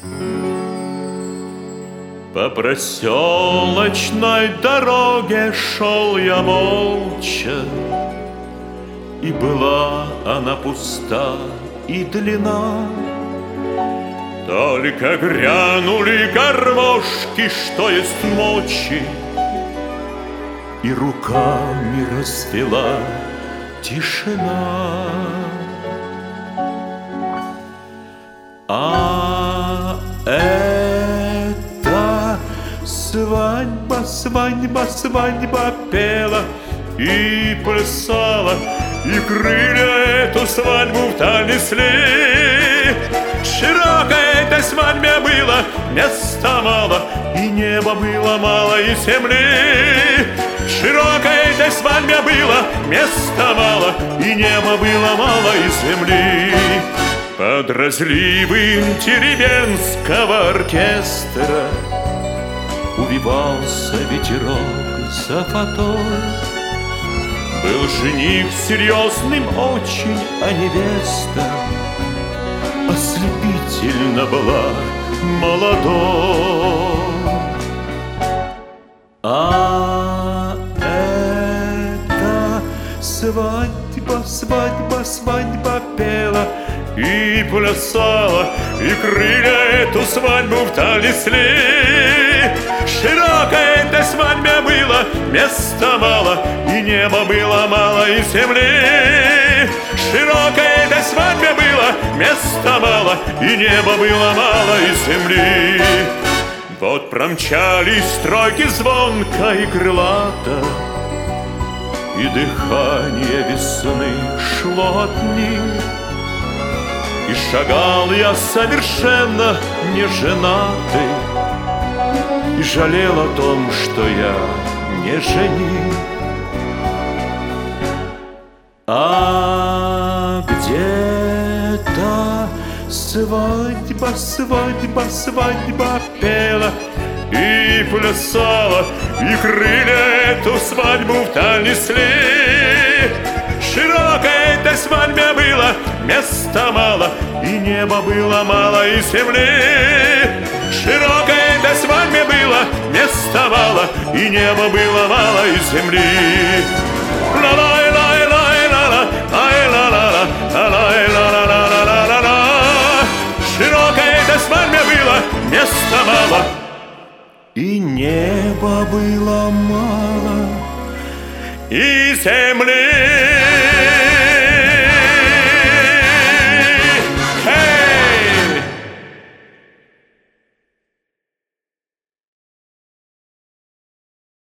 По проселочной дороге шел я молча, и была она пуста и длина. Только грянули гармошки, что есть мочи, и руками расцвела тишина. А это свадьба, свадьба, свадьба пела и плясала, и крылья эту свадьбу вдаль несли. Широкой этой свадьбе было места мало, и неба было мало, и земли. Широкой этой свадьбе было места мало, и неба было мало, и земли. Под разливы деревенского оркестра увивался ветерок за фатой. Был жених серьезным очень, а невеста ослепительно была молодой. А это свадьба, свадьба, свадьба пела и плясала, и крылья эту свадьбу вдаль несли. Широкой этой свадьбе было места мало, и неба было мало, и земли. Широкой этой свадьбе было места мало, и неба было мало, и земли. Вот промчались стройки звонко и крылато, и дыхание весны шло от них. И шагал я совершенно не женатый, и жалел о том, что я не жених. А где-то свадьба, свадьба, свадьба пела и плясала, и крылья эту свадьбу вдаль несли. Широкой этой свадьбе было места мало, и неба было мало, и земли. Широкой этой свадьбе было места мало, и неба было мало, и земли. Широкой этой свадьбе было места мало, и неба было мало, и земли.